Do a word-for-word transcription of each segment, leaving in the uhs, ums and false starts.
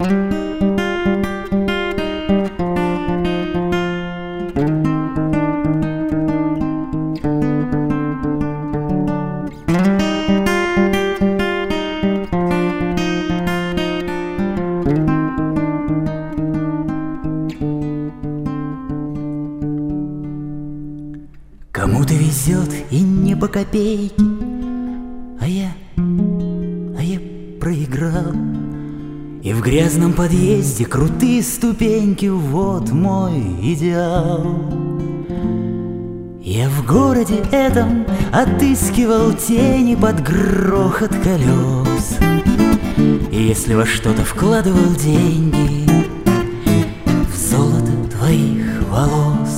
Кому-то везет и не по копейке, а я, а я проиграл. И в грязном подъезде крутые ступеньки, вот мой идеал. Я в городе этом отыскивал тени под грохот колес. И если во что-то вкладывал деньги, в золото твоих волос.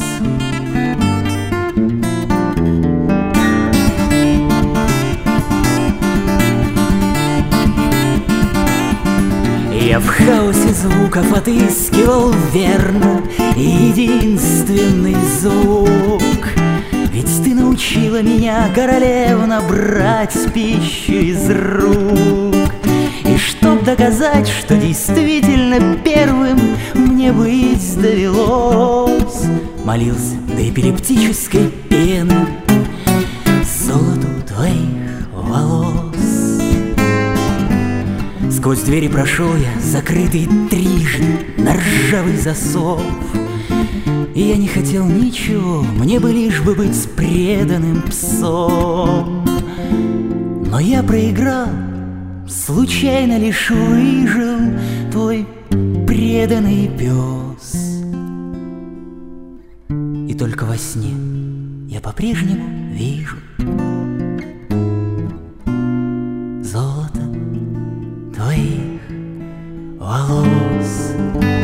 Я в хаосе звуков отыскивал верно единственный звук. Ведь ты научила меня, королевна, брать пищу из рук. И чтоб доказать, что действительно первым мне быть довелось, молился до эпилептической пены золоту твоих волос. Сквозь двери прошел я, закрытый трижды на ржавый засов. И я не хотел ничего, мне бы лишь бы быть преданным псом. Но я проиграл, случайно лишь выжил твой преданный пес. И только во сне я по-прежнему вижу золото твоих волос.